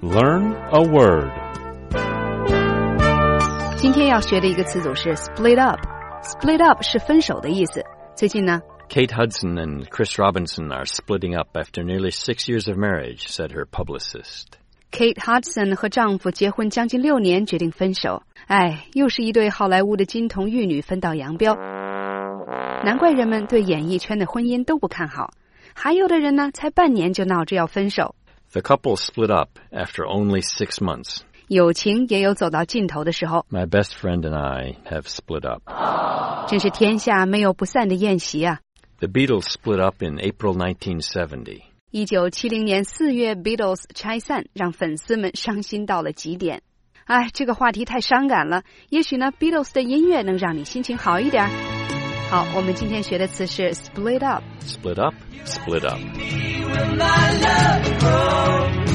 Learn a word. 今天要学的一个词组是 split up。split up 是分手的意思。最近呢 Kate Hudson and Chris Robinson are splitting up after nearly 6 years of marriage, said her publicist. Kate Hudson 和丈夫结婚将近6年，决定分手。又是一对好莱坞的金童玉女分道扬镳。难怪人们对演艺圈的婚姻都不看好。还有的人呢，才半年就闹着要分手。 The couple split up after only 6 months. 友情也有走到尽头的时候。 My best friend and I have split up. 真是天下没有不散的宴席啊。 The Beatles split up in April 1970. 1970年4月 Beatles 拆散，让粉丝们伤心到了极点。这个话题太伤感了，也许呢 Beatles 的音乐能让你心情好一点。好，我们今天学的词是 split up. Split up, split up.